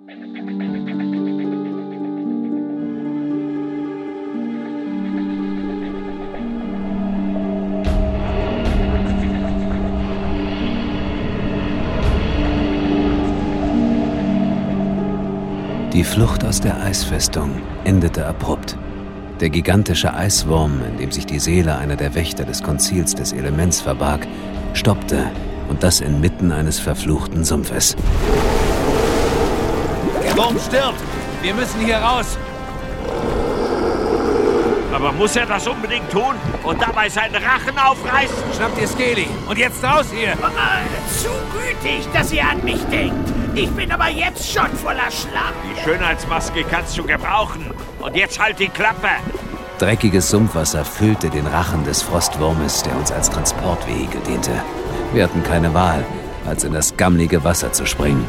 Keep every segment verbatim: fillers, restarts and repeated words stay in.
Die Flucht aus der Eisfestung endete abrupt. Der gigantische Eiswurm, in dem sich die Seele einer der Wächter des Konzils des Elements verbarg, stoppte, und das inmitten eines verfluchten Sumpfes. Der Wurm stirbt! Wir müssen hier raus! Aber muss er das unbedingt tun und dabei seinen Rachen aufreißen? Schnappt ihr Skelly und jetzt raus hier! Oh, zu gütig, dass ihr an mich denkt. Ich bin aber jetzt schon voller Schlamm. Die Schönheitsmaske kannst du gebrauchen. Und jetzt halt die Klappe. Dreckiges Sumpfwasser füllte den Rachen des Frostwurmes, der uns als Transportvehikel diente. Wir hatten keine Wahl, als in das gammlige Wasser zu springen.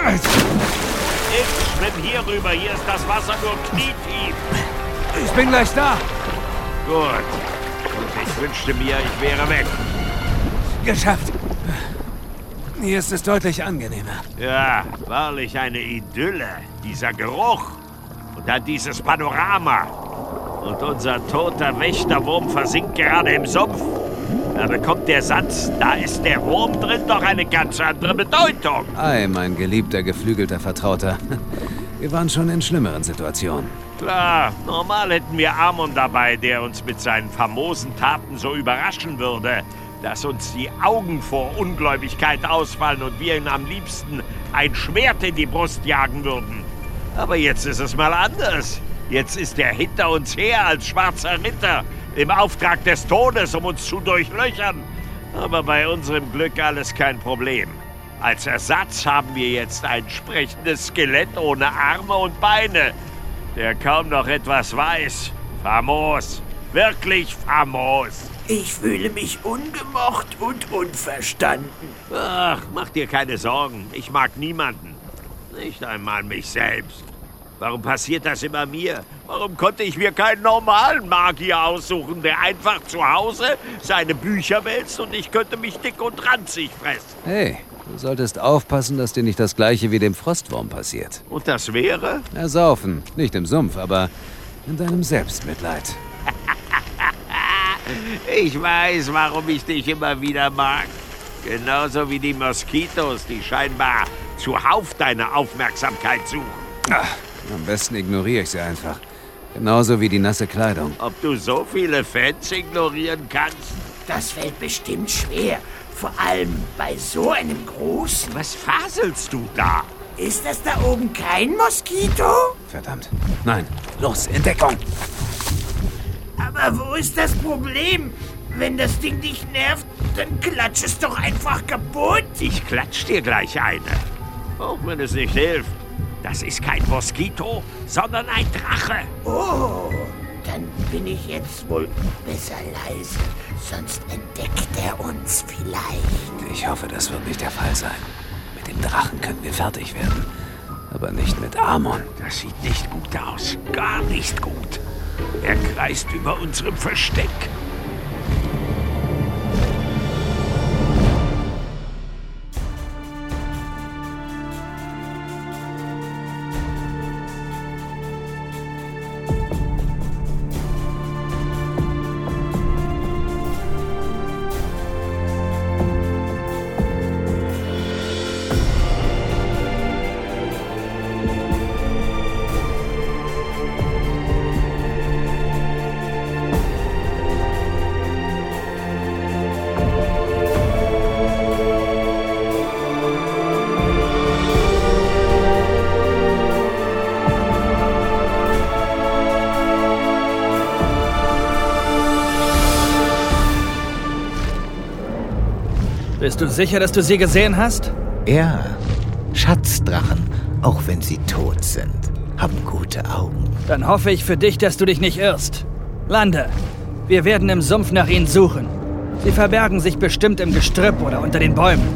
Ich schwimm hier rüber. Hier ist das Wasser nur knietief. Ich bin gleich da. Gut. Und ich wünschte mir, ich wäre weg. Geschafft. Hier ist es deutlich angenehmer. Ja, wahrlich eine Idylle. Dieser Geruch. Und dann dieses Panorama. Und unser toter Wächterwurm versinkt gerade im Sumpf. Da bekommt der Satz, da ist der Wurm drin, doch eine ganz andere Bedeutung. Ei, mein geliebter, geflügelter Vertrauter. Wir waren schon in schlimmeren Situationen. Klar, normal hätten wir Amon dabei, der uns mit seinen famosen Taten so überraschen würde, dass uns die Augen vor Ungläubigkeit ausfallen und wir ihn am liebsten ein Schwert in die Brust jagen würden. Aber jetzt ist es mal anders. Jetzt ist er hinter uns her als schwarzer Ritter, im Auftrag des Todes, um uns zu durchlöchern. Aber bei unserem Glück alles kein Problem. Als Ersatz haben wir jetzt ein sprechendes Skelett ohne Arme und Beine, der kaum noch etwas weiß. Famos. Wirklich famos. Ich fühle mich ungemocht und unverstanden. Ach, mach dir keine Sorgen. Ich mag niemanden. Nicht einmal mich selbst. Warum passiert das immer mir? Warum konnte ich mir keinen normalen Magier aussuchen, der einfach zu Hause seine Bücher wälzt und ich könnte mich dick und ranzig fressen? Hey, du solltest aufpassen, dass dir nicht das Gleiche wie dem Frostwurm passiert. Und das wäre? Ersaufen. Nicht im Sumpf, aber in deinem Selbstmitleid. Ich weiß, warum ich dich immer wieder mag. Genauso wie die Moskitos, die scheinbar zuhauf deine Aufmerksamkeit suchen. Ach, am besten ignoriere ich sie einfach. Genauso wie die nasse Kleidung. Ob du so viele Fans ignorieren kannst? Das fällt bestimmt schwer. Vor allem bei so einem großen. Was faselst du da? Ist das da oben kein Moskito? Verdammt. Nein. Los, Entdeckung. Aber wo ist das Problem? Wenn das Ding dich nervt, dann klatsch es doch einfach kaputt. Ich klatsch dir gleich eine. Auch wenn es nicht hilft. Das ist kein Moskito, sondern ein Drache. Oh, dann bin ich jetzt wohl besser leise. Sonst entdeckt er uns vielleicht. Ich hoffe, das wird nicht der Fall sein. Mit dem Drachen können wir fertig werden. Aber nicht mit Amon. Das sieht nicht gut aus. Gar nicht gut. Er kreist über unserem Versteck. Bist du sicher, dass du sie gesehen hast? Ja. Schatzdrachen, auch wenn sie tot sind, haben gute Augen. Dann hoffe ich für dich, dass du dich nicht irrst. Lande, wir werden im Sumpf nach ihnen suchen. Sie verbergen sich bestimmt im Gestrüpp oder unter den Bäumen.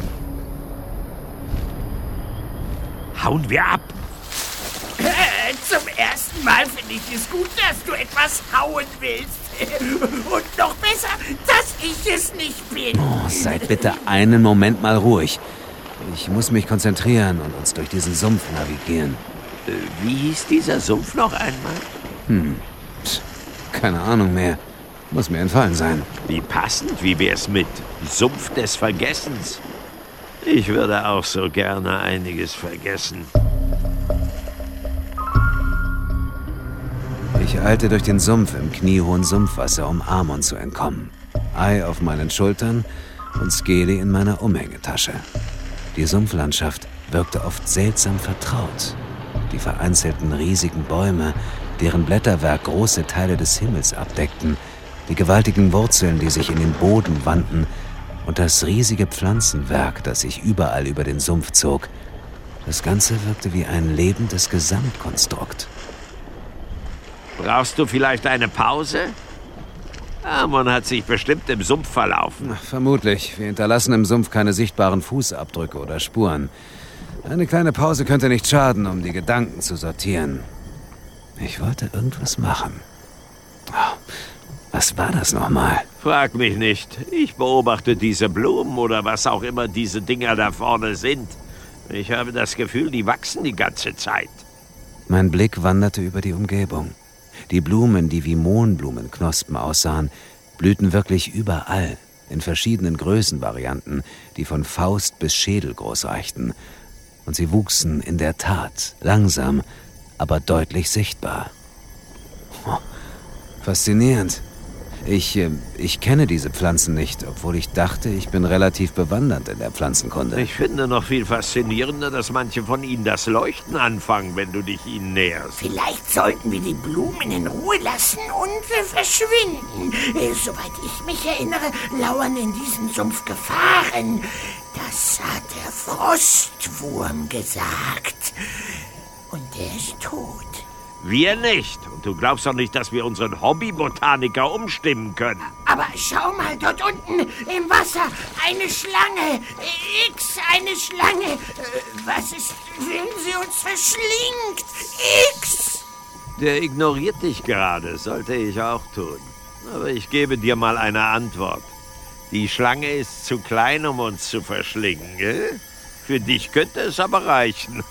Hauen wir ab! Äh, Zum ersten Mal finde ich es gut, dass du etwas hauen willst. Und noch besser, dass ich es nicht bin. Oh, seid bitte einen Moment mal ruhig. Ich muss mich konzentrieren und uns durch diesen Sumpf navigieren. Äh, wie hieß dieser Sumpf noch einmal? Hm, Psst, keine Ahnung mehr. Muss mir entfallen sein. Wie passend, wie wär's mit Sumpf des Vergessens? Ich würde auch so gerne einiges vergessen. Ich eilte durch den Sumpf im kniehohen Sumpfwasser, um Amon zu entkommen. Ei auf meinen Schultern und Skelly in meiner Umhängetasche. Die Sumpflandschaft wirkte oft seltsam vertraut. Die vereinzelten riesigen Bäume, deren Blätterwerk große Teile des Himmels abdeckten, die gewaltigen Wurzeln, die sich in den Boden wandten, und das riesige Pflanzenwerk, das sich überall über den Sumpf zog. Das Ganze wirkte wie ein lebendes Gesamtkonstrukt. Brauchst du vielleicht eine Pause? Amon hat sich bestimmt im Sumpf verlaufen. Ach, vermutlich. Wir hinterlassen im Sumpf keine sichtbaren Fußabdrücke oder Spuren. Eine kleine Pause könnte nicht schaden, um die Gedanken zu sortieren. Ich wollte irgendwas machen. Oh, was war das nochmal? Frag mich nicht. Ich beobachte diese Blumen oder was auch immer diese Dinger da vorne sind. Ich habe das Gefühl, die wachsen die ganze Zeit. Mein Blick wanderte über die Umgebung. Die Blumen, die wie Mohnblumenknospen aussahen, blühten wirklich überall, in verschiedenen Größenvarianten, die von Faust bis Schädel groß reichten. Und sie wuchsen in der Tat, langsam, aber deutlich sichtbar. Oh, faszinierend. Ich, äh, ich kenne diese Pflanzen nicht, obwohl ich dachte, ich bin relativ bewandert in der Pflanzenkunde. Ich finde noch viel faszinierender, dass manche von ihnen das Leuchten anfangen, wenn du dich ihnen näherst. Vielleicht sollten wir die Blumen in Ruhe lassen und äh, verschwinden. Äh, soweit ich mich erinnere, lauern in diesem Sumpf Gefahren. Das hat der Frostwurm gesagt. Und der ist tot. Wir nicht. Und du glaubst doch nicht, dass wir unseren Hobbybotaniker umstimmen können. Aber schau mal, dort unten im Wasser, eine Schlange. X, eine Schlange. Was ist, wenn sie uns verschlingt? X! Der ignoriert dich gerade, sollte ich auch tun. Aber ich gebe dir mal eine Antwort. Die Schlange ist zu klein, um uns zu verschlingen. Gell? Für dich könnte es aber reichen.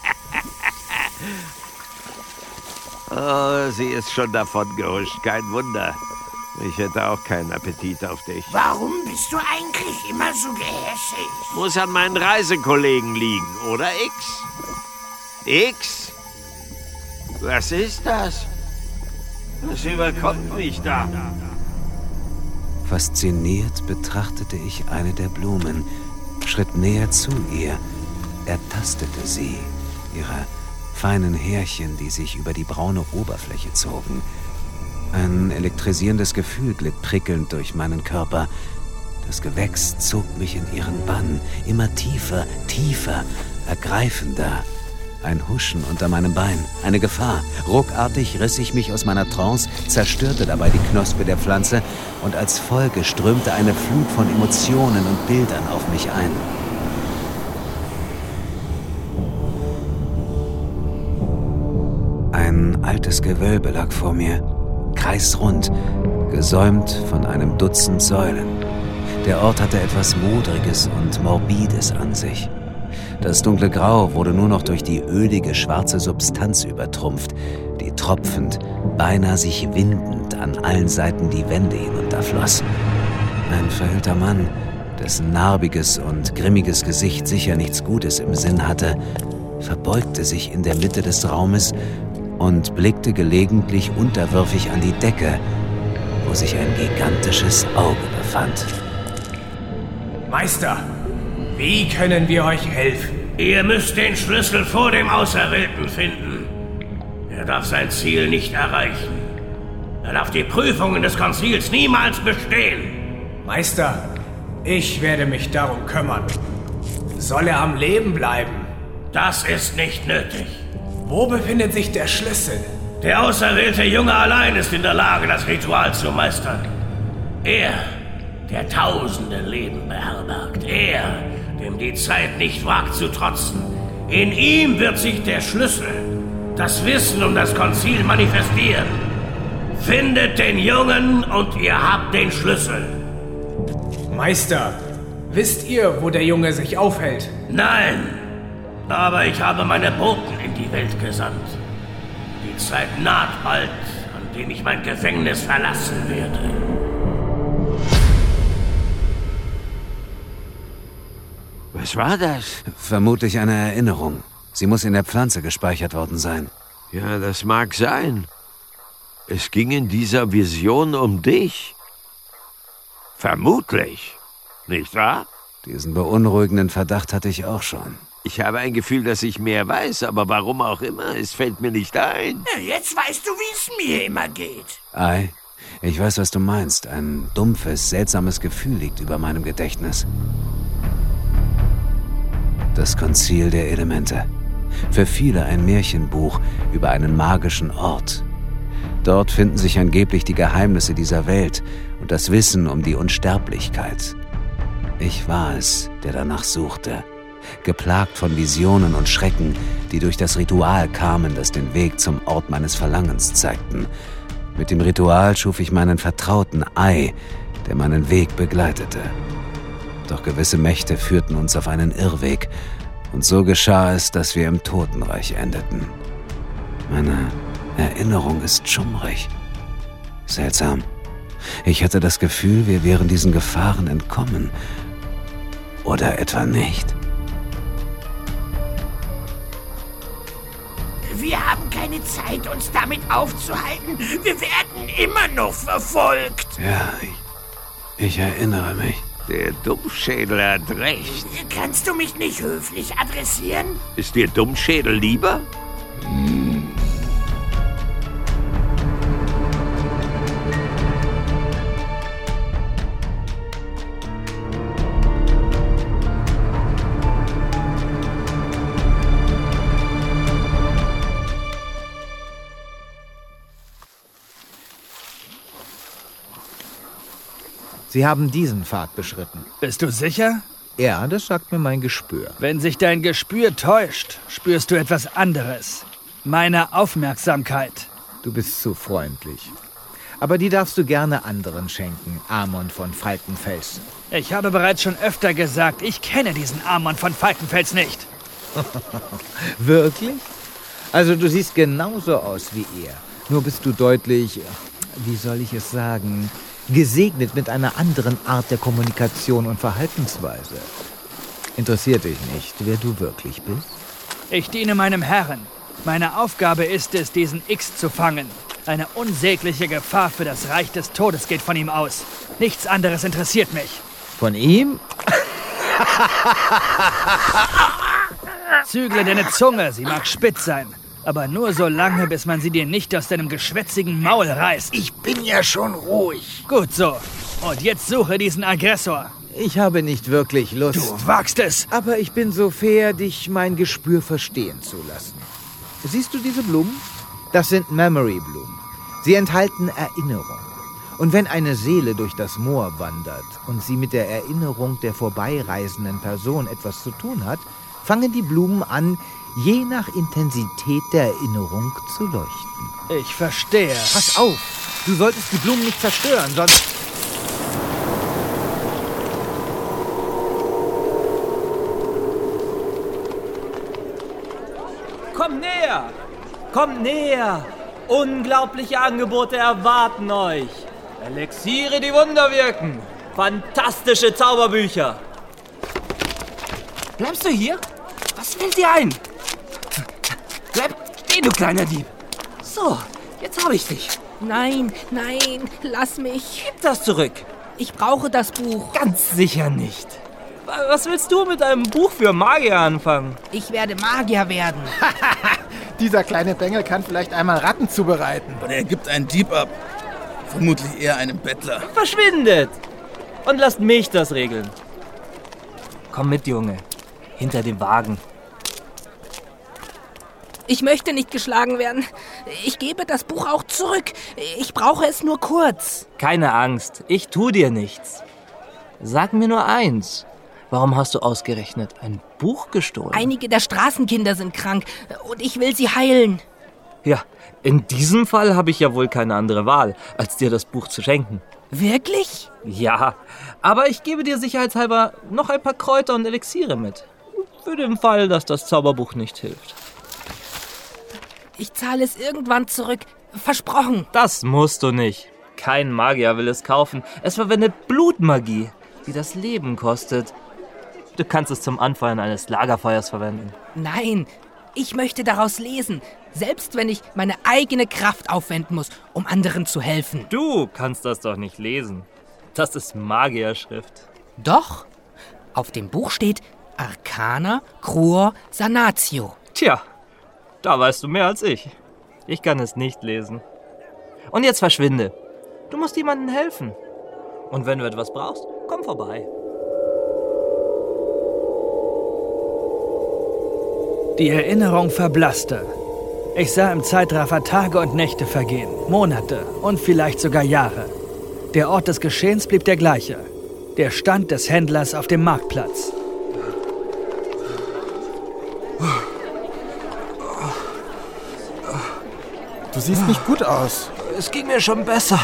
Oh, sie ist schon davon gehuscht. Kein Wunder. Ich hätte auch keinen Appetit auf dich. Warum bist du eigentlich immer so gehässig? Muss an meinen Reisekollegen liegen, oder X? X? Was ist das? Was überkommt mich da? Fasziniert betrachtete ich eine der Blumen, schritt näher zu ihr, ertastete sie, ihre feinen Härchen, die sich über die braune Oberfläche zogen. Ein elektrisierendes Gefühl glitt prickelnd durch meinen Körper. Das Gewächs zog mich in ihren Bann, immer tiefer, tiefer, ergreifender. Ein Huschen unter meinem Bein, eine Gefahr. Ruckartig riss ich mich aus meiner Trance, zerstörte dabei die Knospe der Pflanze und als Folge strömte eine Flut von Emotionen und Bildern auf mich ein. Ein altes Gewölbe lag vor mir, kreisrund, gesäumt von einem Dutzend Säulen. Der Ort hatte etwas Modriges und Morbides an sich. Das dunkle Grau wurde nur noch durch die ölige, schwarze Substanz übertrumpft, die tropfend, beinahe sich windend an allen Seiten die Wände hinunterfloss. Ein verhüllter Mann, dessen narbiges und grimmiges Gesicht sicher nichts Gutes im Sinn hatte, verbeugte sich in der Mitte des Raumes und blickte gelegentlich unterwürfig an die Decke, wo sich ein gigantisches Auge befand. Meister, wie können wir euch helfen? Ihr müsst den Schlüssel vor dem Auserwählten finden. Er darf sein Ziel nicht erreichen. Er darf die Prüfungen des Konzils niemals bestehen. Meister, ich werde mich darum kümmern. Soll er am Leben bleiben? Das ist nicht nötig. Wo befindet sich der Schlüssel? Der auserwählte Junge allein ist in der Lage, das Ritual zu meistern. Er, der tausende Leben beherbergt. Er, dem die Zeit nicht wagt zu trotzen. In ihm wird sich der Schlüssel, das Wissen um das Konzil manifestieren. Findet den Jungen und ihr habt den Schlüssel. Meister, wisst ihr, wo der Junge sich aufhält? Nein, aber ich habe meine Boten in die Welt gesandt. Die Zeit naht bald, an dem ich mein Gefängnis verlassen werde. Was war das? Vermutlich eine Erinnerung. Sie muss in der Pflanze gespeichert worden sein. Ja, das mag sein. Es ging in dieser Vision um dich. Vermutlich. Nicht wahr? Diesen beunruhigenden Verdacht hatte ich auch schon. Ich habe ein Gefühl, dass ich mehr weiß, aber warum auch immer, es fällt mir nicht ein. Ja, jetzt weißt du, wie es mir immer geht. Ei, ich weiß, was du meinst. Ein dumpfes, seltsames Gefühl liegt über meinem Gedächtnis. Das Konzil der Elemente. Für viele ein Märchenbuch über einen magischen Ort. Dort finden sich angeblich die Geheimnisse dieser Welt und das Wissen um die Unsterblichkeit. Ich war es, der danach suchte, geplagt von Visionen und Schrecken, die durch das Ritual kamen, das den Weg zum Ort meines Verlangens zeigten. Mit dem Ritual schuf ich meinen vertrauten Ei, der meinen Weg begleitete. Doch gewisse Mächte führten uns auf einen Irrweg, und so geschah es, dass wir im Totenreich endeten. Meine Erinnerung ist schummrig. Seltsam. Ich hatte das Gefühl, wir wären diesen Gefahren entkommen. Oder etwa nicht? Wir haben keine Zeit, uns damit aufzuhalten. Wir werden immer noch verfolgt. Ja, ich, ich erinnere mich. Der Dummschädel hat recht. Kannst du mich nicht höflich adressieren? Ist dir Dummschädel lieber? Hm. Sie haben diesen Pfad beschritten. Bist du sicher? Ja, das sagt mir mein Gespür. Wenn sich dein Gespür täuscht, spürst du etwas anderes. Meine Aufmerksamkeit. Du bist zu freundlich. Aber die darfst du gerne anderen schenken, Amon von Falkenfels. Ich habe bereits schon öfter gesagt, ich kenne diesen Amon von Falkenfels nicht. Wirklich? Also du siehst genauso aus wie er. Nur bist du deutlich, wie soll ich es sagen, gesegnet mit einer anderen Art der Kommunikation und Verhaltensweise. Interessiert dich nicht, wer du wirklich bist? Ich diene meinem Herrn. Meine Aufgabe ist es, diesen X zu fangen. Eine unsägliche Gefahr für das Reich des Todes geht von ihm aus. Nichts anderes interessiert mich. Von ihm? Zügle deine Zunge, sie mag spitz sein. Aber nur so lange, bis man sie dir nicht aus deinem geschwätzigen Maul reißt. Ich bin ja schon ruhig. Gut so. Und jetzt suche diesen Aggressor. Ich habe nicht wirklich Lust. Du wagst es. Aber ich bin so fair, dich mein Gespür verstehen zu lassen. Siehst du diese Blumen? Das sind Memory-Blumen. Sie enthalten Erinnerung. Und wenn eine Seele durch das Moor wandert und sie mit der Erinnerung der vorbeireisenden Person etwas zu tun hat, fangen die Blumen an, je nach Intensität der Erinnerung zu leuchten. Ich verstehe. Pass auf, du solltest die Blumen nicht zerstören, sonst... Komm näher! Kommt näher! Unglaubliche Angebote erwarten euch! Elixiere, die Wunder wirken! Fantastische Zauberbücher! Bleibst du hier? Was fällt dir ein? Bleib stehen, du kleiner Dieb! So, jetzt habe ich dich. Nein, nein, lass mich. Gib das zurück. Ich brauche das Buch. Ganz sicher nicht. Was willst du mit einem Buch für Magier anfangen? Ich werde Magier werden. Dieser kleine Bengel kann vielleicht einmal Ratten zubereiten. Und er gibt einen Dieb ab. Vermutlich eher einem Bettler. Verschwindet! Und lasst mich das regeln. Komm mit, Junge. Hinter dem Wagen. Ich möchte nicht geschlagen werden. Ich gebe das Buch auch zurück. Ich brauche es nur kurz. Keine Angst, ich tu dir nichts. Sag mir nur eins. Warum hast du ausgerechnet ein Buch gestohlen? Einige der Straßenkinder sind krank und ich will sie heilen. Ja, in diesem Fall habe ich ja wohl keine andere Wahl, als dir das Buch zu schenken. Wirklich? Ja, aber ich gebe dir sicherheitshalber noch ein paar Kräuter und Elixiere mit. Für den Fall, dass das Zauberbuch nicht hilft. Ich zahle es irgendwann zurück. Versprochen. Das musst du nicht. Kein Magier will es kaufen. Es verwendet Blutmagie, die das Leben kostet. Du kannst es zum Anfeuern eines Lagerfeuers verwenden. Nein, ich möchte daraus lesen. Selbst wenn ich meine eigene Kraft aufwenden muss, um anderen zu helfen. Du kannst das doch nicht lesen. Das ist Magierschrift. Doch. Auf dem Buch steht Arcana Cruor Sanatio. Tja, da weißt du mehr als ich. Ich kann es nicht lesen. Und jetzt verschwinde. Du musst jemandem helfen. Und wenn du etwas brauchst, komm vorbei. Die Erinnerung verblasste. Ich sah im Zeitraffer Tage und Nächte vergehen, Monate und vielleicht sogar Jahre. Der Ort des Geschehens blieb der gleiche. Der Stand des Händlers auf dem Marktplatz. Du siehst nicht gut aus. Es ging mir schon besser.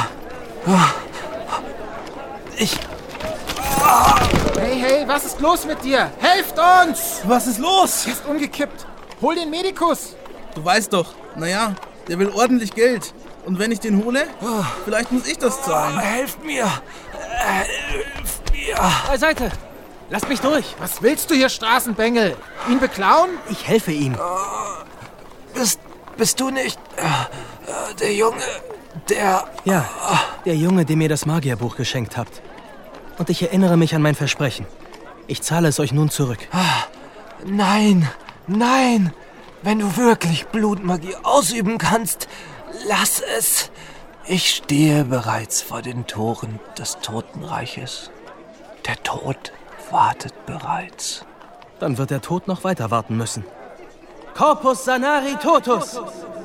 Ich... Hey, hey, was ist los mit dir? Helft uns! Was ist los? Er ist umgekippt. Hol den Medikus. Du weißt doch, naja, der will ordentlich Geld. Und wenn ich den hole, vielleicht muss ich das zahlen. Helft mir! Helft mir! Beiseite! Lasst mich durch! Was willst du hier, Straßenbengel? Ihn beklauen? Ich helfe ihm. Bist, bist du nicht äh, der Junge, der... Ja, der Junge, dem ihr das Magierbuch geschenkt habt. Und ich erinnere mich an mein Versprechen. Ich zahle es euch nun zurück. Nein, nein! Wenn du wirklich Blutmagie ausüben kannst, lass es. Ich stehe bereits vor den Toren des Totenreiches. Der Tod wartet bereits. Dann wird der Tod noch weiter warten müssen. Corpus Sanari Totus!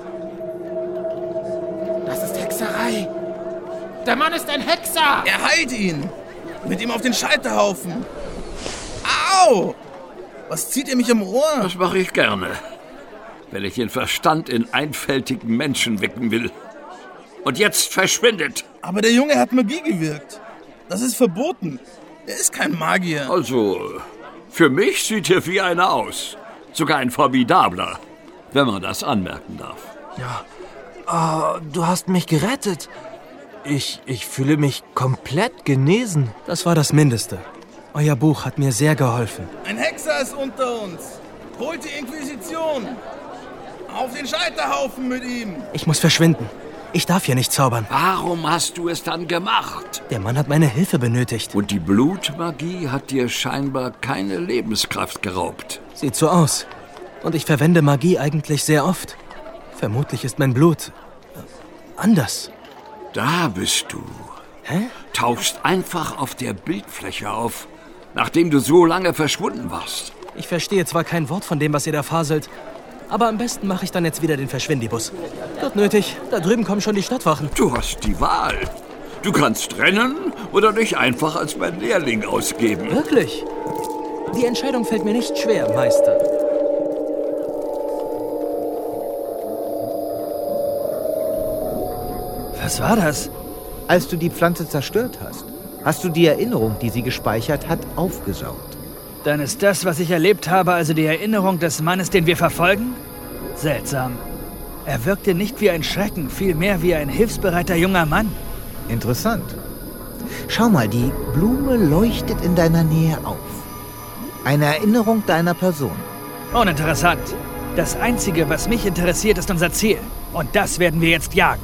Das ist Hexerei. Der Mann ist ein Hexer! Er heilt ihn! Mit ihm auf den Scheiterhaufen! Au! Was zieht ihr mich am Ohr? Das mache ich gerne, wenn ich den Verstand in einfältigen Menschen wecken will. Und jetzt verschwindet! Aber der Junge hat Magie gewirkt. Das ist verboten. Er ist kein Magier. Also, für mich sieht er wie einer aus. Sogar ein formidabler, wenn man das anmerken darf. Ja, oh, du hast mich gerettet. Ich, ich fühle mich komplett genesen. Das war das Mindeste. Euer Buch hat mir sehr geholfen. Ein Hexer ist unter uns. Holt die Inquisition. Auf den Scheiterhaufen mit ihm. Ich muss verschwinden. Ich darf hier nicht zaubern. Warum hast du es dann gemacht? Der Mann hat meine Hilfe benötigt. Und die Blutmagie hat dir scheinbar keine Lebenskraft geraubt. Sieht so aus. Und ich verwende Magie eigentlich sehr oft. Vermutlich ist mein Blut äh, anders. Da bist du. Hä? Tauchst einfach auf der Bildfläche auf, nachdem du so lange verschwunden warst. Ich verstehe zwar kein Wort von dem, was ihr da faselt, aber am besten mache ich dann jetzt wieder den Verschwindibus. Wird nötig. Da drüben kommen schon die Stadtwachen. Du hast die Wahl. Du kannst rennen oder dich einfach als mein Lehrling ausgeben. Wirklich? Die Entscheidung fällt mir nicht schwer, Meister. Was war das? Als du die Pflanze zerstört hast, hast du die Erinnerung, die sie gespeichert hat, aufgesaugt. Dann ist das, was ich erlebt habe, also die Erinnerung des Mannes, den wir verfolgen? Seltsam. Er wirkte nicht wie ein Schrecken, vielmehr wie ein hilfsbereiter junger Mann. Interessant. Schau mal, die Blume leuchtet in deiner Nähe auf. Eine Erinnerung deiner Person. Uninteressant. Das Einzige, was mich interessiert, ist unser Ziel. Und das werden wir jetzt jagen.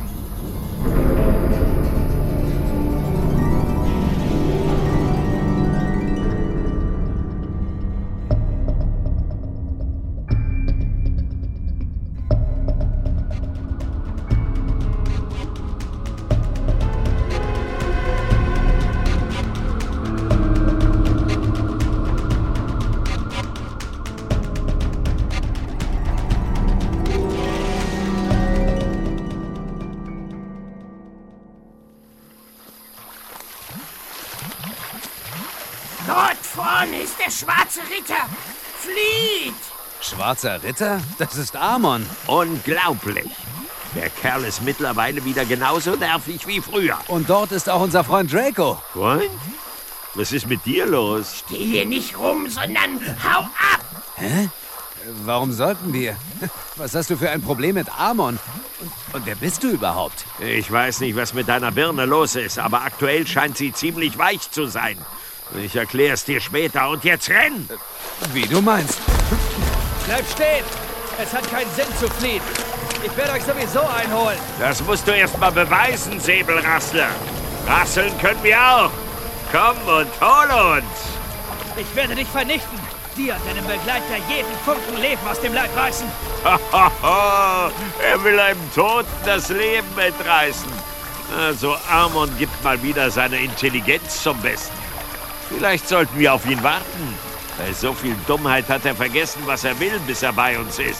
Dort vorne ist der schwarze Ritter. Flieht! Schwarzer Ritter? Das ist Amon. Unglaublich. Der Kerl ist mittlerweile wieder genauso nervig wie früher. Und dort ist auch unser Freund Draco. Freund? Was ist mit dir los? Steh hier nicht rum, sondern hau ab! Hä? Warum sollten wir? Was hast du für ein Problem mit Amon? Und, und wer bist du überhaupt? Ich weiß nicht, was mit deiner Birne los ist, aber aktuell scheint sie ziemlich weich zu sein. Ich erklär's dir später und jetzt renn! Wie du meinst. Bleib stehen! Es hat keinen Sinn zu fliehen. Ich werde euch sowieso einholen. Das musst du erst mal beweisen, Säbelrassler. Rasseln können wir auch. Komm und hol uns! Ich werde dich vernichten. Dir und deinem Begleiter jeden Funken Leben aus dem Leib reißen. Er will einem Toten das Leben entreißen. Also Amon gibt mal wieder seine Intelligenz zum Besten. Vielleicht sollten wir auf ihn warten. Bei so viel Dummheit hat er vergessen, was er will, bis er bei uns ist.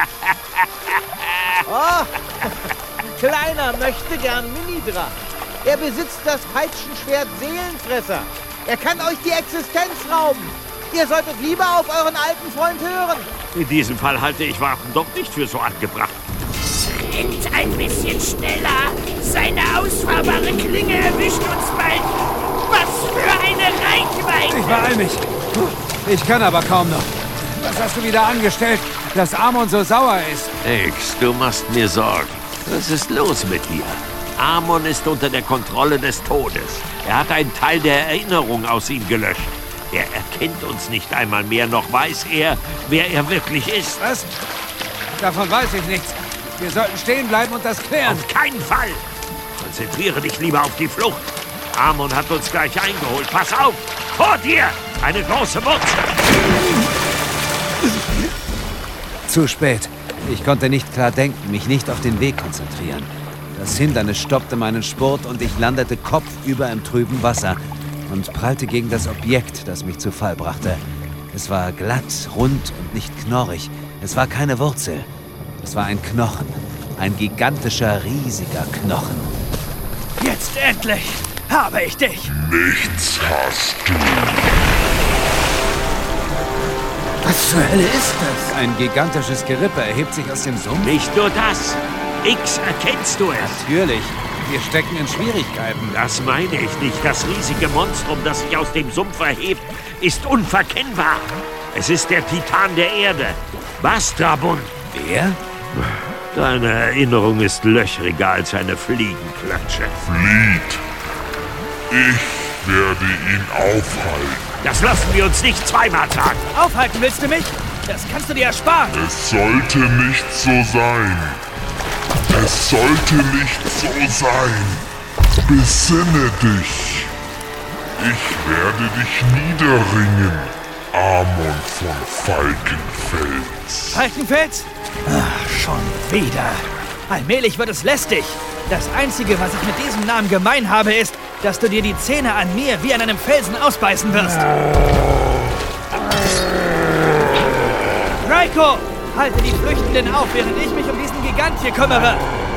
Oh, Kleiner möchte gern Minidra. Er besitzt das Peitschenschwert Seelenfresser. Er kann euch die Existenz rauben. Ihr solltet lieber auf euren alten Freund hören. In diesem Fall halte ich Warten doch nicht für so angebracht. Rennt ein bisschen schneller. Seine ausfahrbare Klinge erwischt uns bald. Was für eine Reichweite! Ich beeil mich. Ich kann aber kaum noch. Was hast du wieder angestellt, dass Amon so sauer ist? X, du machst mir Sorgen. Was ist los mit dir? Amon ist unter der Kontrolle des Todes. Er hat einen Teil der Erinnerung aus ihm gelöscht. Er erkennt uns nicht einmal mehr, noch weiß er, wer er wirklich ist. Was? Davon weiß ich nichts. Wir sollten stehen bleiben und das klären. Auf keinen Fall! Konzentriere dich lieber auf die Flucht. Amon hat uns gleich eingeholt. Pass auf! Vor dir! Eine große Wurzel! Zu spät. Ich konnte nicht klar denken, mich nicht auf den Weg konzentrieren. Das Hindernis stoppte meinen Spurt und ich landete kopfüber im trüben Wasser und prallte gegen das Objekt, das mich zu Fall brachte. Es war glatt, rund und nicht knorrig. Es war keine Wurzel. Es war ein Knochen. Ein gigantischer, riesiger Knochen. Jetzt endlich habe ich dich. Nichts hast du. Was zur Hölle ist das? Ein gigantisches Gerippe erhebt sich aus dem Sumpf. Nicht nur das. X, erkennst du es? Natürlich. Wir stecken in Schwierigkeiten. Das meine ich nicht. Das riesige Monstrum, das sich aus dem Sumpf erhebt, ist unverkennbar. Es ist der Titan der Erde. Bastrabun. Wer? Deine Erinnerung ist löchriger als eine Fliegenklatsche. Flieht. Ich werde ihn aufhalten. Das lassen wir uns nicht zweimal sagen. Aufhalten willst du mich? Das kannst du dir ersparen. Es sollte nicht so sein. Es sollte nicht so sein. Besinne dich. Ich werde dich niederringen, Amon von Falkenfels. Falkenfels? Ach, schon wieder. Allmählich wird es lästig. Das Einzige, was ich mit diesem Namen gemein habe, ist, dass du dir die Zähne an mir wie an einem Felsen ausbeißen wirst. Draco! Halte die Flüchtenden auf, während ich mich um diesen Gigant hier kümmere.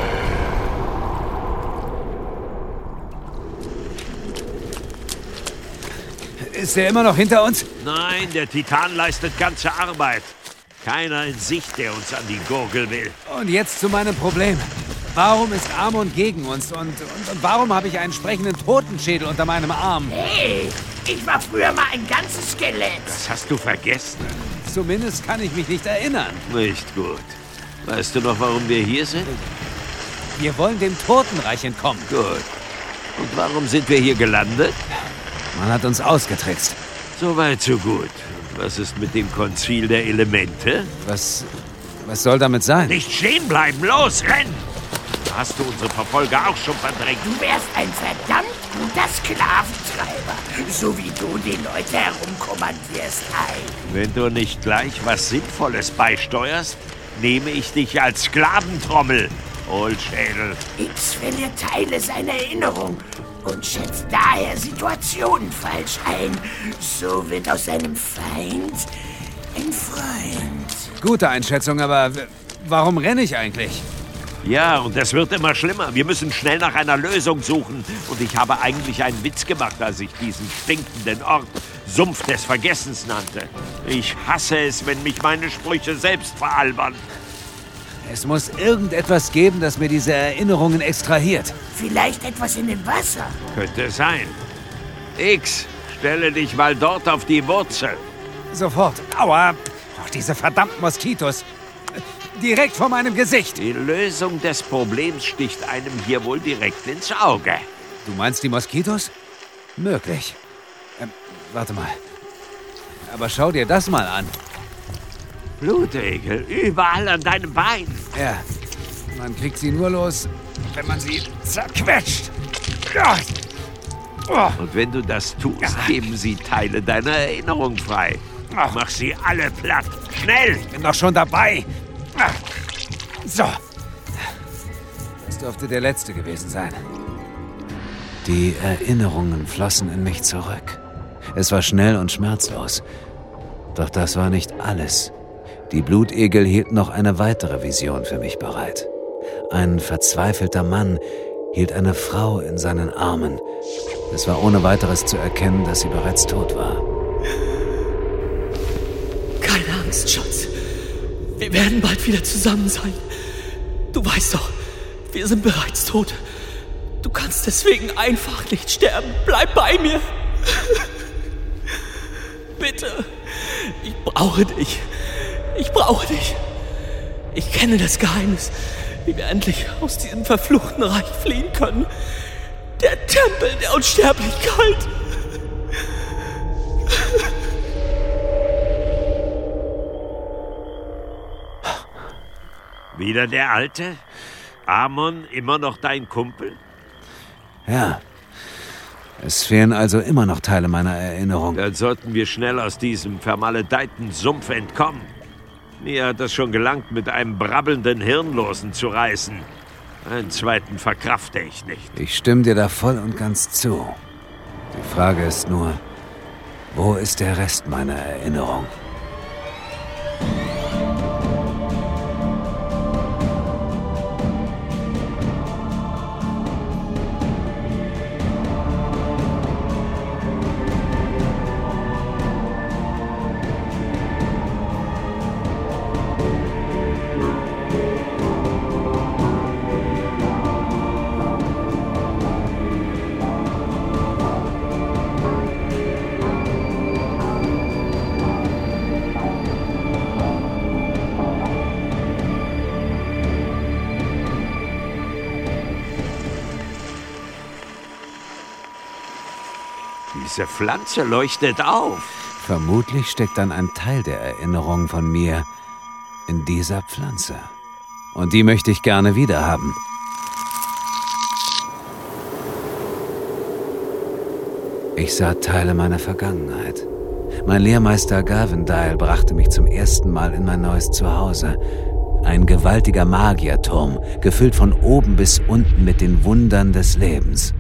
Ist er immer noch hinter uns? Nein, der Titan leistet ganze Arbeit. Keiner in Sicht, der uns an die Gurgel will. Und jetzt zu meinem Problem. Warum ist Amon gegen uns? Und, und, und warum habe ich einen sprechenden Totenschädel unter meinem Arm? Hey, ich war früher mal ein ganzes Skelett. Das hast du vergessen. Zumindest kann ich mich nicht erinnern. Nicht gut. Weißt du noch, warum wir hier sind? Wir wollen dem Totenreich entkommen. Gut. Und warum sind wir hier gelandet? Man hat uns ausgetrickst. So weit, so gut. Und was ist mit dem Konzil der Elemente? Was, was soll damit sein? Nicht stehen bleiben, los, renn! Hast du unsere Verfolger auch schon verdrängt? Du wärst ein verdammt guter Sklaventreiber, so wie du die Leute herumkommandierst, ein. Wenn du nicht gleich was Sinnvolles beisteuerst, nehme ich dich als Sklaventrommel, Hohlschädel. X verliert Teile seiner Erinnerung und schätzt daher Situationen falsch ein. So wird aus seinem Feind ein Freund. Gute Einschätzung, aber warum renne ich eigentlich? Ja, und es wird immer schlimmer. Wir müssen schnell nach einer Lösung suchen. Und ich habe eigentlich einen Witz gemacht, als ich diesen stinkenden Ort Sumpf des Vergessens nannte. Ich hasse es, wenn mich meine Sprüche selbst veralbern. Es muss irgendetwas geben, das mir diese Erinnerungen extrahiert. Vielleicht etwas in dem Wasser. Könnte sein. X, stelle dich mal dort auf die Wurzel. Sofort. Aua. Doch diese verdammten Moskitos. Direkt vor meinem Gesicht. Die Lösung des Problems sticht einem hier wohl direkt ins Auge. Du meinst die Moskitos? Möglich. Ähm, warte mal. Aber schau dir das mal an. Blutegel, überall an deinem Bein. Ja, man kriegt sie nur los, wenn man sie zerquetscht. Ja. Oh. Und wenn du das tust, ja. geben sie Teile deiner Erinnerung frei. Ach. Mach sie alle platt. Schnell! Ich bin doch schon dabei. So. Das dürfte der letzte gewesen sein. Die Erinnerungen flossen in mich zurück. Es war schnell und schmerzlos. Doch das war nicht alles. Die Blutegel hielten noch eine weitere Vision für mich bereit. Ein verzweifelter Mann hielt eine Frau in seinen Armen. Es war ohne weiteres zu erkennen, dass sie bereits tot war. Keine Angst, Schatz. Wir werden bald wieder zusammen sein. Du weißt doch, wir sind bereits tot. Du kannst deswegen einfach nicht sterben. Bleib bei mir. Bitte. Ich brauche dich. Ich brauche dich. Ich kenne das Geheimnis, wie wir endlich aus diesem verfluchten Reich fliehen können. Der Tempel der Unsterblichkeit. Wieder der Alte? Amon immer noch dein Kumpel? Ja. Es fehlen also immer noch Teile meiner Erinnerung. Dann sollten wir schnell aus diesem vermaledeiten Sumpf entkommen. Mir hat es schon gelangt, mit einem brabbelnden Hirnlosen zu reißen. Einen zweiten verkrafte ich nicht. Ich stimme dir da voll und ganz zu. Die Frage ist nur, wo ist der Rest meiner Erinnerung? Diese Pflanze leuchtet auf. Vermutlich steckt dann ein Teil der Erinnerung von mir in dieser Pflanze. Und die möchte ich gerne wiederhaben. Ich sah Teile meiner Vergangenheit. Mein Lehrmeister Gavendyle brachte mich zum ersten Mal in mein neues Zuhause. Ein gewaltiger Magierturm, gefüllt von oben bis unten mit den Wundern des Lebens.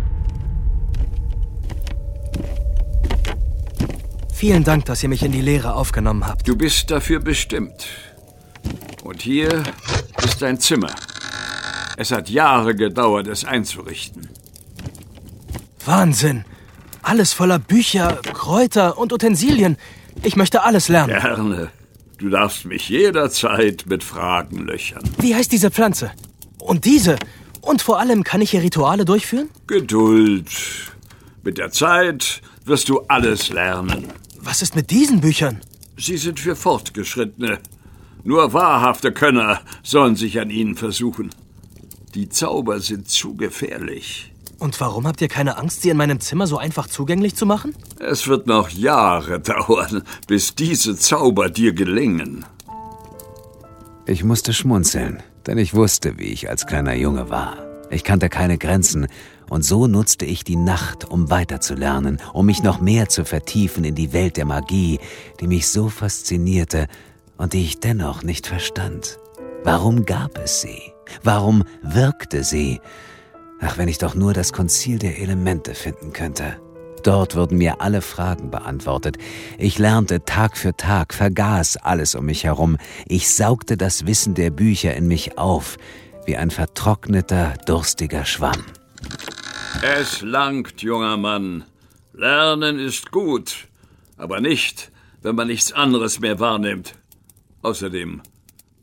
Vielen Dank, dass ihr mich in die Lehre aufgenommen habt. Du bist dafür bestimmt. Und hier ist dein Zimmer. Es hat Jahre gedauert, es einzurichten. Wahnsinn! Alles voller Bücher, Kräuter und Utensilien. Ich möchte alles lernen. Gerne. Du darfst mich jederzeit mit Fragen löchern. Wie heißt diese Pflanze? Und diese? Und vor allem, kann ich hier Rituale durchführen? Geduld. Mit der Zeit wirst du alles lernen. Was ist mit diesen Büchern? Sie sind für Fortgeschrittene. Nur wahrhafte Könner sollen sich an ihnen versuchen. Die Zauber sind zu gefährlich. Und warum habt ihr keine Angst, sie in meinem Zimmer so einfach zugänglich zu machen? Es wird noch Jahre dauern, bis diese Zauber dir gelingen. Ich musste schmunzeln, denn ich wusste, wie ich als kleiner Junge war. Ich kannte keine Grenzen und so nutzte ich die Nacht, um weiterzulernen, um mich noch mehr zu vertiefen in die Welt der Magie, die mich so faszinierte und die ich dennoch nicht verstand. Warum gab es sie? Warum wirkte sie? Ach, wenn ich doch nur das Konzil der Elemente finden könnte. Dort wurden mir alle Fragen beantwortet. Ich lernte Tag für Tag, vergaß alles um mich herum. Ich saugte das Wissen der Bücher in mich auf, wie ein vertrockneter, durstiger Schwamm. Es langt, junger Mann. Lernen ist gut, aber nicht, wenn man nichts anderes mehr wahrnimmt. Außerdem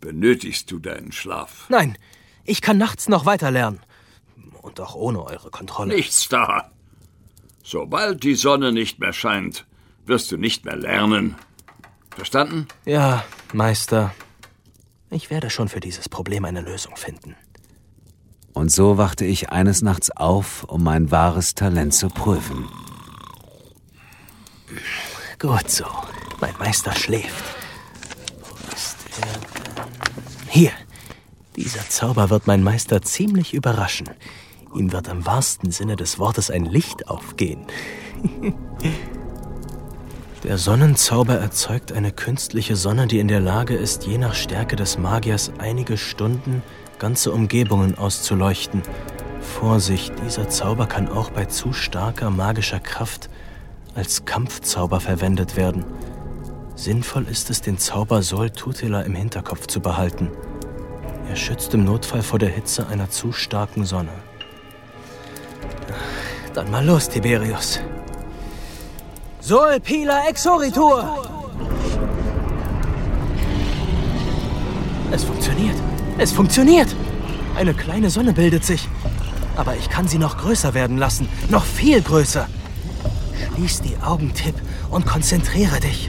Benötigst du deinen Schlaf? Nein, ich kann nachts noch weiter lernen. Und auch ohne eure Kontrolle. Nichts da. Sobald die Sonne nicht mehr scheint, wirst du nicht mehr lernen. Verstanden? Ja, Meister. Ich werde schon für dieses Problem eine Lösung finden. Und so wachte ich eines Nachts auf, um mein wahres Talent zu prüfen. Gut so. Mein Meister schläft. Wo ist er denn? Hier. Dieser Zauber wird mein Meister ziemlich überraschen. Ihm wird im wahrsten Sinne des Wortes ein Licht aufgehen. Der Sonnenzauber erzeugt eine künstliche Sonne, die in der Lage ist, je nach Stärke des Magiers einige Stunden ganze Umgebungen auszuleuchten. Vorsicht, dieser Zauber kann auch bei zu starker magischer Kraft als Kampfzauber verwendet werden. Sinnvoll ist es, den Zauber Sol Tutela im Hinterkopf zu behalten. Er schützt im Notfall vor der Hitze einer zu starken Sonne. Dann mal los, Tiberius. Sol Pila Exoritur! Es funktioniert. Es funktioniert. Eine kleine Sonne bildet sich. Aber ich kann sie noch größer werden lassen. Noch viel größer. Schließ die Augen, Tipp, und konzentriere dich.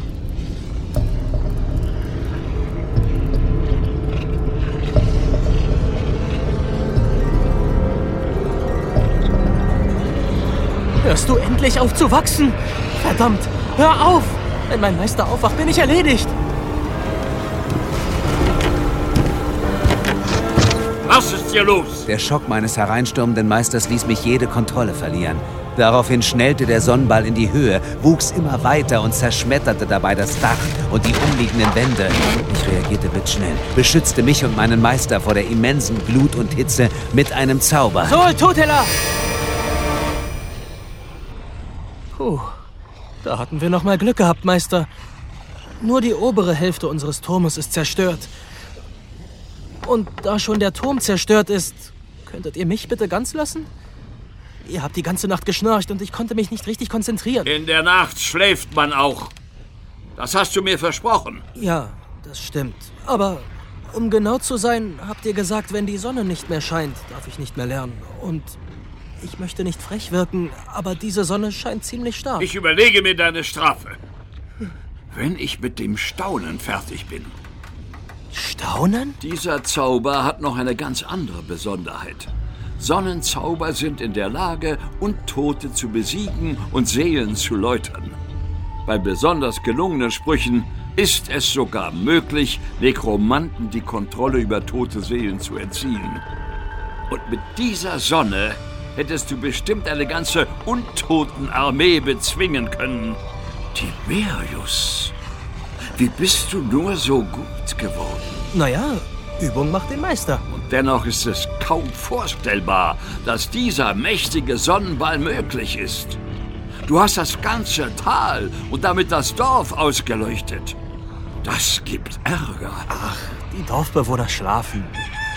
Hörst du endlich auf zu wachsen? Verdammt, hör auf! Wenn mein Meister aufwacht, bin ich erledigt. Was ist hier los? Der Schock meines hereinstürmenden Meisters ließ mich jede Kontrolle verlieren. Daraufhin schnellte der Sonnenball in die Höhe, wuchs immer weiter und zerschmetterte dabei das Dach und die umliegenden Wände. Ich reagierte blitzschnell, beschützte mich und meinen Meister vor der immensen Glut und Hitze mit einem Zauber. Sol Tutela! Puh, da hatten wir noch mal Glück gehabt, Meister. Nur die obere Hälfte unseres Turmes ist zerstört. Und da schon der Turm zerstört ist, könntet ihr mich bitte ganz lassen? Ihr habt die ganze Nacht geschnarcht und ich konnte mich nicht richtig konzentrieren. In der Nacht schläft man auch. Das hast du mir versprochen. Ja, das stimmt. Aber um genau zu sein, habt ihr gesagt, wenn die Sonne nicht mehr scheint, darf ich nicht mehr lernen. Und ich möchte nicht frech wirken, aber diese Sonne scheint ziemlich stark. Ich überlege mir deine Strafe. Wenn ich mit dem Staunen fertig bin. Staunen? Dieser Zauber hat noch eine ganz andere Besonderheit. Sonnenzauber sind in der Lage, Untote zu besiegen und Seelen zu läutern. Bei besonders gelungenen Sprüchen ist es sogar möglich, Nekromanten die Kontrolle über tote Seelen zu entziehen. Und mit dieser Sonne hättest du bestimmt eine ganze Untotenarmee bezwingen können. Tiberius, wie bist du nur so gut geworden? Naja, Übung macht den Meister. Und dennoch ist es kaum vorstellbar, dass dieser mächtige Sonnenball möglich ist. Du hast das ganze Tal und damit das Dorf ausgeleuchtet. Das gibt Ärger. Ach, die Dorfbewohner schlafen.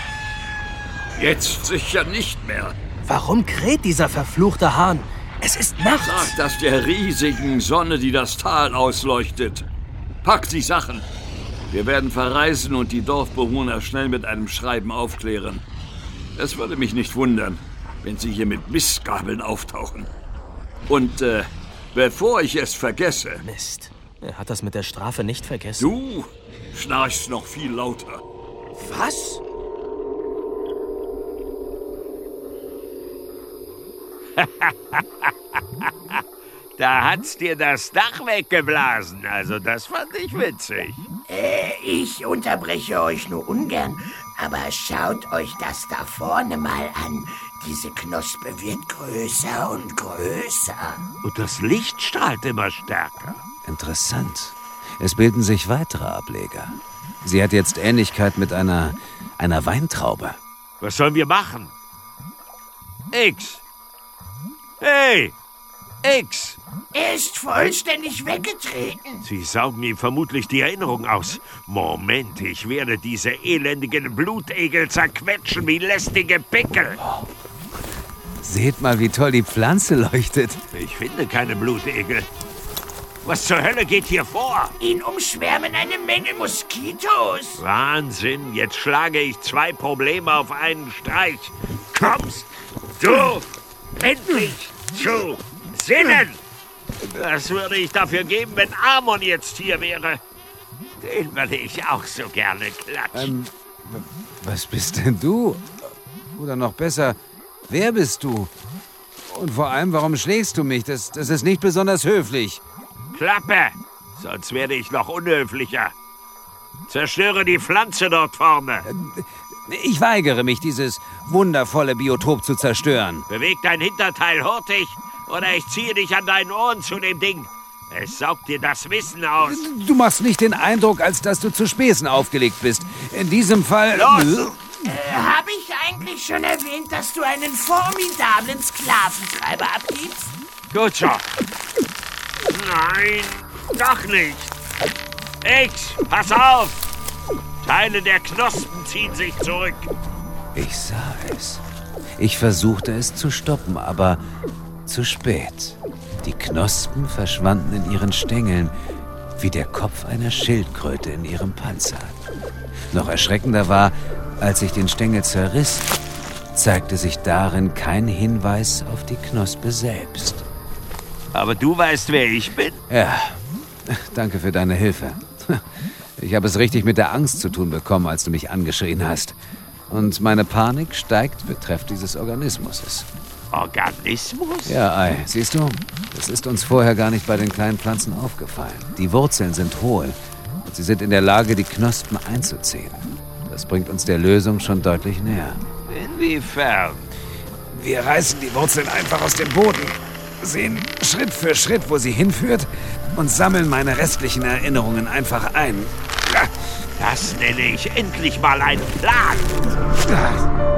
Jetzt sicher nicht mehr. Warum kräht dieser verfluchte Hahn? Es ist nachts. Sag das der riesigen Sonne, die das Tal ausleuchtet. Pack die Sachen. Wir werden verreisen und die Dorfbewohner schnell mit einem Schreiben aufklären. Es würde mich nicht wundern, wenn sie hier mit Mistgabeln auftauchen. Und äh, bevor ich es vergesse... Mist. Er hat das mit der Strafe nicht vergessen. Du schnarchst noch viel lauter. Was? Da hat's dir das Dach weggeblasen. Also das fand ich witzig. Äh, ich unterbreche euch nur ungern, aber schaut euch das da vorne mal an. Diese Knospe wird größer und größer. Und das Licht strahlt immer stärker. Interessant. Es bilden sich weitere Ableger. Sie hat jetzt Ähnlichkeit mit einer, einer Weintraube. Was sollen wir machen? X! Hey! X! Er ist vollständig weggetreten. Sie saugen ihm vermutlich die Erinnerung aus. Moment, ich werde diese elendigen Blutegel zerquetschen wie lästige Pickel. Seht mal, wie toll die Pflanze leuchtet. Ich finde keine Blutegel. Was zur Hölle geht hier vor? Ihn umschwärmen eine Menge Moskitos. Wahnsinn, jetzt schlage ich zwei Probleme auf einen Streich. Kommst du endlich zu Sinnen? Das würde ich dafür geben, wenn Amon jetzt hier wäre. Den würde ich auch so gerne klatschen. Ähm, was bist denn du? Oder noch besser, wer bist du? Und vor allem, warum schlägst du mich? Das, das ist nicht besonders höflich. Klappe, sonst werde ich noch unhöflicher. Zerstöre die Pflanze dort vorne. Ich weigere mich, dieses wundervolle Biotop zu zerstören. Beweg dein Hinterteil hurtig, oder ich ziehe dich an deinen Ohren zu dem Ding. Es saugt dir das Wissen aus. Du machst nicht den Eindruck, als dass du zu Späßen aufgelegt bist. In diesem Fall... Los! Äh, habe ich eigentlich schon erwähnt, dass du einen formidablen Sklaventreiber abgibst? Gut so. Nein, doch nicht. X, pass auf! Teile der Knospen ziehen sich zurück. Ich sah es. Ich versuchte es zu stoppen, aber zu spät. Die Knospen verschwanden in ihren Stängeln, wie der Kopf einer Schildkröte in ihrem Panzer. Noch erschreckender war, als ich den Stängel zerriss, zeigte sich darin kein Hinweis auf die Knospe selbst. Aber du weißt, wer ich bin? Ja, danke für deine Hilfe. Ich habe es richtig mit der Angst zu tun bekommen, als du mich angeschrien hast. Und meine Panik steigt betreffend dieses Organismus. Organismus? Ja, Ei, siehst du? Das ist uns vorher gar nicht bei den kleinen Pflanzen aufgefallen. Die Wurzeln sind hohl und sie sind in der Lage, die Knospen einzuziehen. Das bringt uns der Lösung schon deutlich näher. Inwiefern? Wir reißen die Wurzeln einfach aus dem Boden, sehen Schritt für Schritt, wo sie hinführt und sammeln meine restlichen Erinnerungen einfach ein. Das nenne ich endlich mal einen Plan.